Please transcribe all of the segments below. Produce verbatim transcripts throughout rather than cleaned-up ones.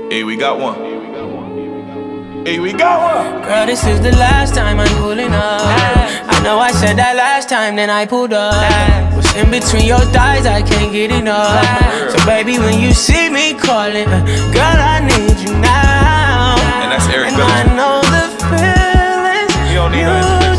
Hey, we got one. Hey, we got one. Girl, this is the last time I'm pulling up. I know I said that last time, then I pulled up. What's in between your thighs, I can't get enough. So baby, when you see me calling, girl, I need you now. And that's Eric And Bell. I know the feelings You don't need no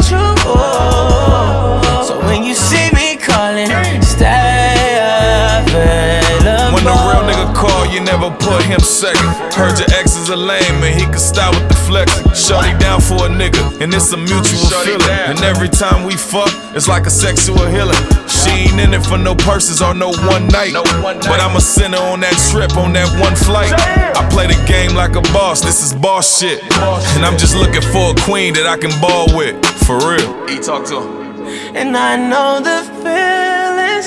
mutual. So when you see me calling, stay available. When a real nigga call, you never put him second. Heard your ex is a lame and he can stop with the flexing. Shorty down for a nigga, and it's a mutual feeling. And every time we fuck, it's like a sexual healing. She ain't in it for no purses or no one night, but I'ma send her on that trip, on that one flight. I play the game like a boss, this is boss shit. And I'm just looking for a queen that I can ball with, for real. He talk to him. And I know the feelings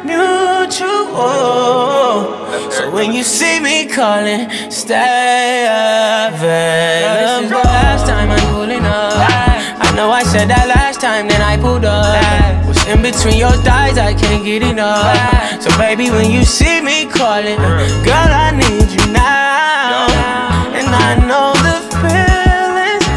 mutual. So when you see me calling, stay available. This is the last time I'm pulling up. I know I said that last time, then I pulled up. What's in between your thighs, I can't get enough. So baby, when you see me calling, girl, I need you now. And I know the feelings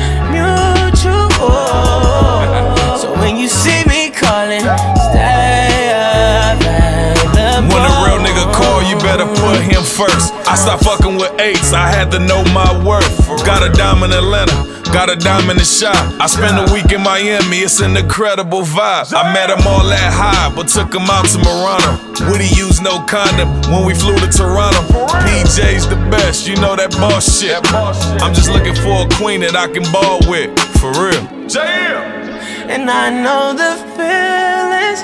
mutual. So when you see me calling, stay available. When a real nigga call, you better put him first. I stopped fucking with eights, I had to know my worth. Got a dime in Atlanta, got a dime in the shop. I spent a week in Miami, it's an incredible vibe. I met him all that high, but took him out to Murano. Would he use no condom when we flew to Toronto? P J's the best, you know that boss shit. I'm just looking for a queen that I can ball with, for real. And I know the feelings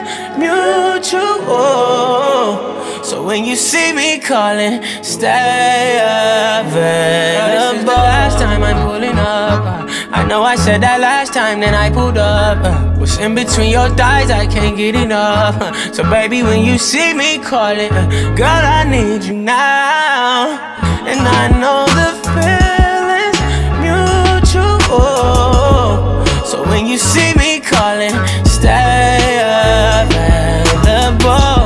mutual. So when you see me calling, stay available. This is the last time I'm pulling up. I know I said that last time, then I pulled up. What's in between your thighs, I can't get enough. So baby, when you see me calling, girl, I need you now. And I know the feelings mutual. So when you see me calling, stay available.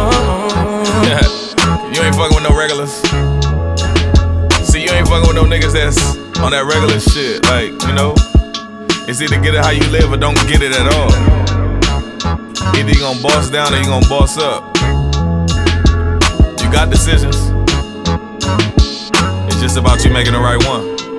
You ain't fucking with no regulars. See, you ain't fucking with no niggas that's on that regular shit. Like, you know, it's either get it how you live or don't get it at all. Either you gon' boss down or you gon' boss up. You got decisions. It's just about you making the right one.